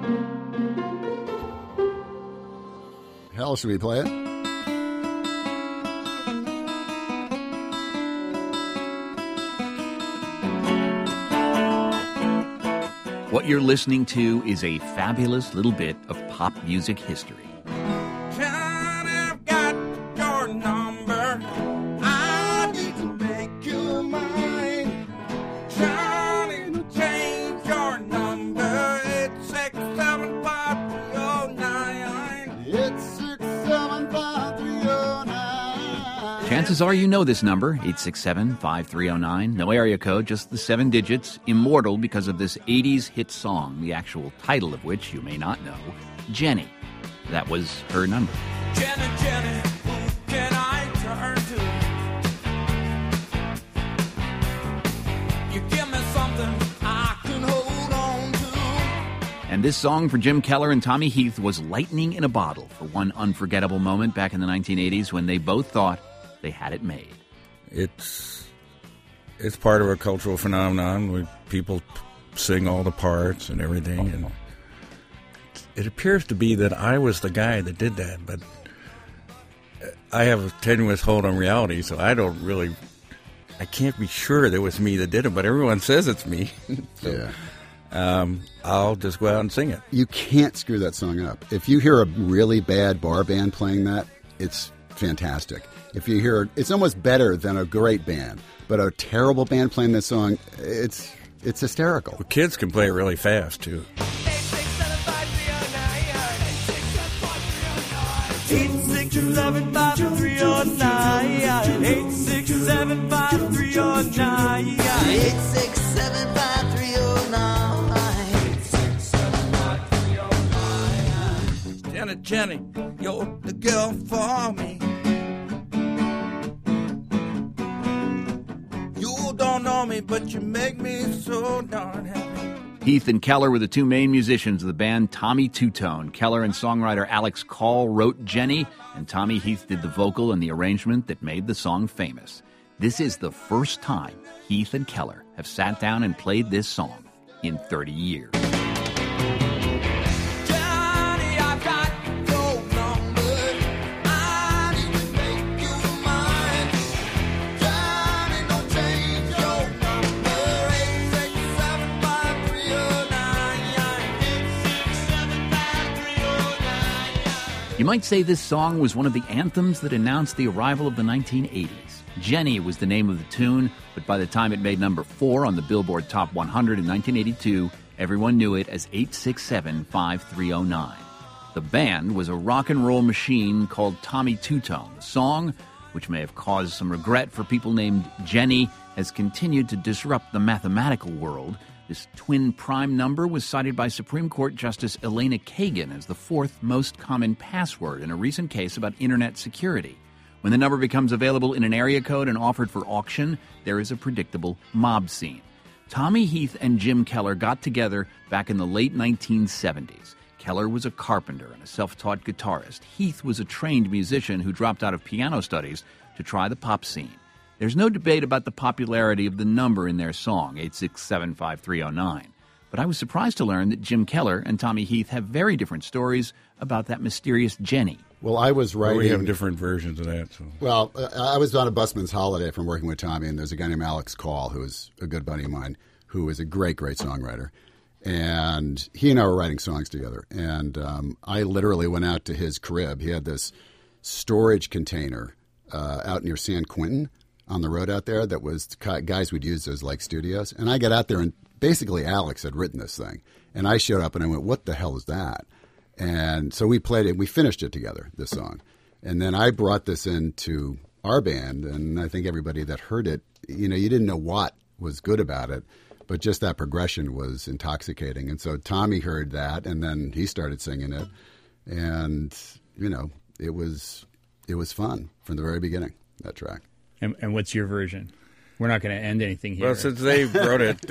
Hell, should we play it? What you're listening to is a fabulous little bit of pop music history. Johnny, I've got your number. I need to make you mine. Johnny, change your number. It's 675-309. It's 675-309. Chances are you know this number, 867-5309. No area code, just the 7 digits. Immortal because of this 80s hit song, the actual title of which you may not know, Jenny. That was her number. Jenny, Jenny, who can I turn to? You give me something I can hold on to. And this song for Jim Keller and Tommy Heath was lightning in a bottle for one unforgettable moment back in the 1980s when they both thought they had it made. It's part of a cultural phenomenon. People sing all the parts and everything, and it appears to be that I was the guy that did that, but I have a tenuous hold on reality, so I can't be sure that it was me that did it, but everyone says it's me. So, Yeah. I'll just go out and sing it. You can't screw that song up. If you hear a really bad bar band playing that, it's fantastic. If you hear, it's almost better than a great band, but a terrible band playing this song, it's hysterical. Well, kids can play it really fast, too. 867-5309. 867-5309. Jenny, Jenny, you're the girl for me. You don't know me, but you make me so darn happy. Heath and Keller were the two main musicians of the band Tommy Two-Tone. Keller and songwriter Alex Call wrote Jenny, and Tommy Heath did the vocal and the arrangement that made the song famous. This is the first time Heath and Keller have sat down and played this song in 30 years. You might say this song was one of the anthems that announced the arrival of the 1980s. Jenny was the name of the tune, but by the time it made number 4 on the Billboard Top 100 in 1982, everyone knew it as 867-5309. The band was a rock and roll machine called Tommy Two-Tone. The song, which may have caused some regret for people named Jenny, has continued to disrupt the mathematical world. This twin prime number was cited by Supreme Court Justice Elena Kagan as the 4th most common password in a recent case about internet security. When the number becomes available in an area code and offered for auction, there is a predictable mob scene. Tommy Heath and Jim Keller got together back in the late 1970s. Keller was a carpenter and a self-taught guitarist. Heath was a trained musician who dropped out of piano studies to try the pop scene. There's no debate about the popularity of the number in their song, 867-5309. But I was surprised to learn that Jim Keller and Tommy Heath have very different stories about that mysterious Jenny. Well, I was writing... We have different versions of that. So. Well, I was on a busman's holiday from working with Tommy, and there's a guy named Alex Call, who is a good buddy of mine, who is a great, great songwriter. And he and I were writing songs together. And I literally went out to his crib. He had this storage container out near San Quentin on the road out there that was guys would use as like studios. And I got out there, and basically Alex had written this thing. And I showed up, and I went, what the hell is that? And so we played it. We finished it together, this song. And then I brought this into our band, and I think everybody that heard it, you know, you didn't know what was good about it, but just that progression was intoxicating. And so Tommy heard that, and then he started singing it. And, you know, it was fun from the very beginning, that track. And what's your version? We're not going to end anything here. Well, since they wrote it,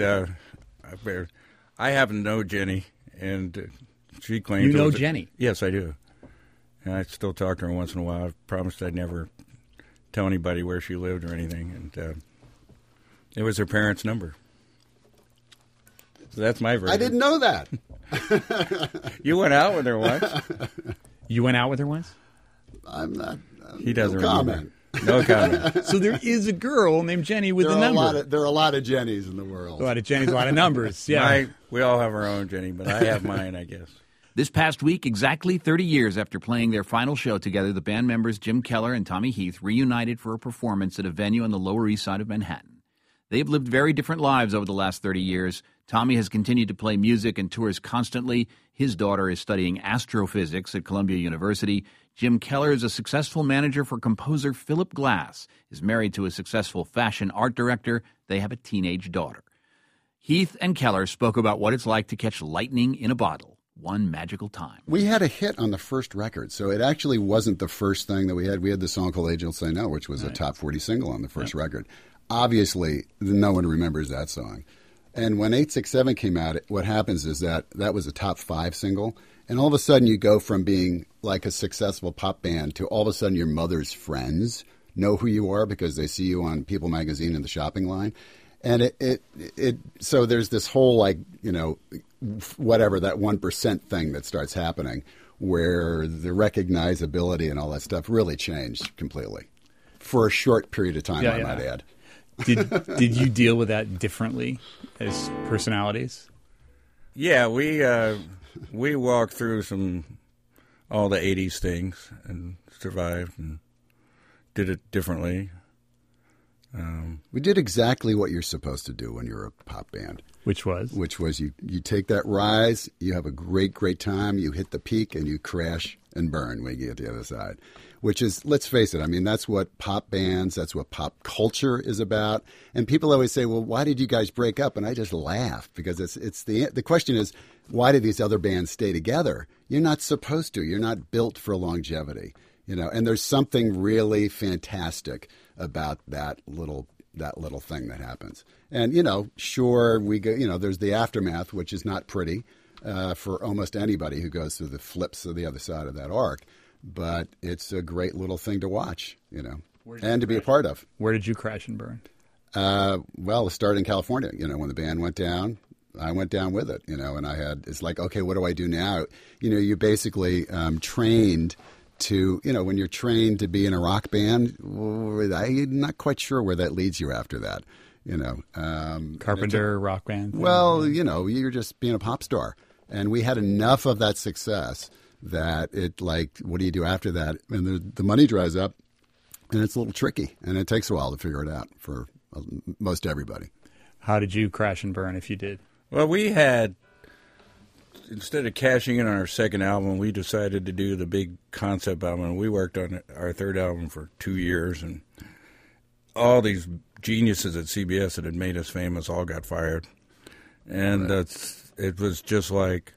I happen to know Jenny, and she claims... You know Jenny? Yes, I do. And I still talk to her once in a while. I promised I'd never tell anybody where she lived or anything. And it was her parents' number. So that's my version. I didn't know that. You went out with her once. You went out with her once? I'm not. He doesn't no remember. comment. No comment. So there is a girl named Jenny with There a are number. there are a lot of Jennies in the world. A lot of Jennies, a lot of numbers. Yeah. We all have our own, Jenny, but I have mine, I guess. This past week, exactly 30 years after playing their final show together, the band members Jim Keller and Tommy Heath reunited for a performance at a venue on the Lower East Side of Manhattan. They have lived very different lives over the last 30 years. Tommy has continued to play music and tours constantly. His daughter is studying astrophysics at Columbia University. Jim Keller is a successful manager for composer Philip Glass, is married to a successful fashion art director. They have a teenage daughter. Heath and Keller spoke about what it's like to catch lightning in a bottle, one magical time. We had a hit on the first record, so it actually wasn't the first thing that we had. We had the song called Angels Say No, which was a top 40 single on the first record. Obviously, no one remembers that song. And when 867 came out, what happens is that was a top 5 single, and all of a sudden you go from being like a successful pop band to all of a sudden your mother's friends know who you are because they see you on People magazine in the shopping line. And so there's this whole, like, you know, whatever, that 1% thing that starts happening where the recognizability and all that stuff really changed completely for a short period of time, I might add. Did you deal with that differently as personalities? Yeah, we walked through all the 80s things and survived and did it differently. We did exactly what you're supposed to do when you're a pop band. Which was you take that rise, you have a great, great time, you hit the peak, and you crash and burn when you get to the other side. Which is, let's face it, I mean, that's what pop bands, that's what pop culture is about. And people always say, well, why did you guys break up? And I just laugh because it's the question is, why do these other bands stay together? You're not supposed to. You're not built for longevity. You know, and there's something really fantastic about that little thing that happens. And, you know, sure, we go, you know, there's the aftermath, which is not pretty for almost anybody who goes through the flips of the other side of that arc. But it's a great little thing to watch, you know, and to be a part of. Where did you crash and burn? Well, it started in California. You know, when the band went down, I went down with it, you know, and it's like, okay, what do I do now? You know, you basically trained to, you know, when you're trained to be in a rock band, I'm not quite sure where that leads you after that, you know. Carpenter, rock band? Well, you know, you're just being a pop star. And we had enough of that success that it, like, what do you do after that? And the money dries up, and it's a little tricky, and it takes a while to figure it out for most everybody. How did you crash and burn if you did? Well, we had, instead of cashing in on our second album, we decided to do the big concept album. And we worked on our third album for 2 years, and all these geniuses at CBS that had made us famous all got fired. And it was just like,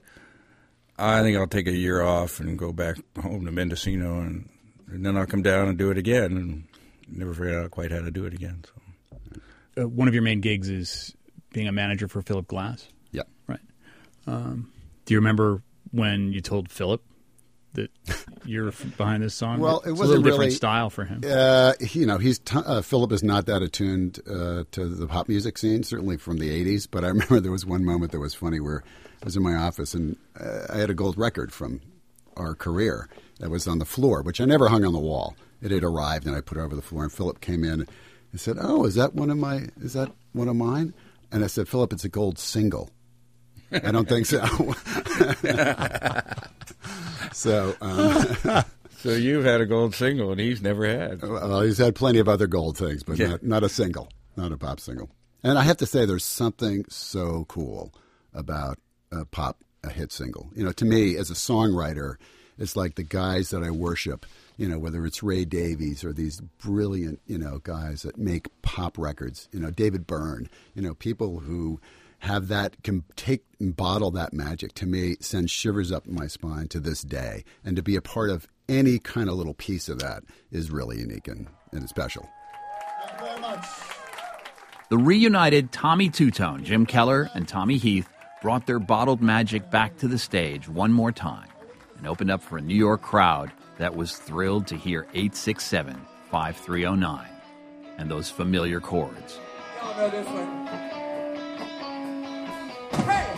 I think I'll take a year off and go back home to Mendocino, and then I'll come down and do it again, and never figured out quite how to do it again. So. One of your main gigs is being a manager for Philip Glass? Yeah. Right. Do you remember when you told Philip that you're behind this song? Well, it was wasn't a little really different style for him. You know, Philip is not that attuned to the pop music scene, certainly from the 80s. But I remember there was one moment that was funny where I was in my office and I had a gold record from our career that was on the floor, which I never hung on the wall. It had arrived and I put it over the floor, and Philip came in and said, "Oh, is that one of mine?" And I said, "Philip, it's a gold single." I don't think so. So you've had a gold single, and he's never had. Well, he's had plenty of other gold things, but not a single, not a pop single. And I have to say, there's something so cool about a hit single. You know, to me, as a songwriter, it's like the guys that I worship, you know, whether it's Ray Davies or these brilliant, you know, guys that make pop records, you know, David Byrne, you know, people who have that, can take and bottle that magic, to me, sends shivers up my spine to this day. And to be a part of any kind of little piece of that is really unique and special. Thank you very much. The reunited Tommy Tutone, Jim Keller, and Tommy Heath brought their bottled magic back to the stage one more time and opened up for a New York crowd that was thrilled to hear 867-5309 and those familiar chords. Y'all know this one. Hey!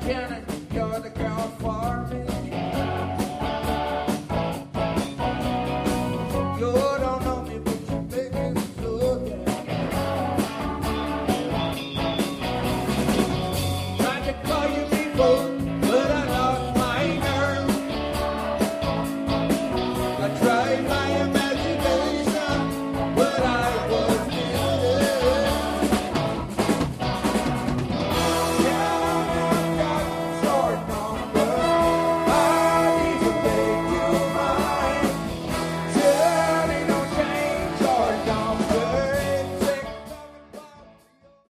Jenny, you're the girl for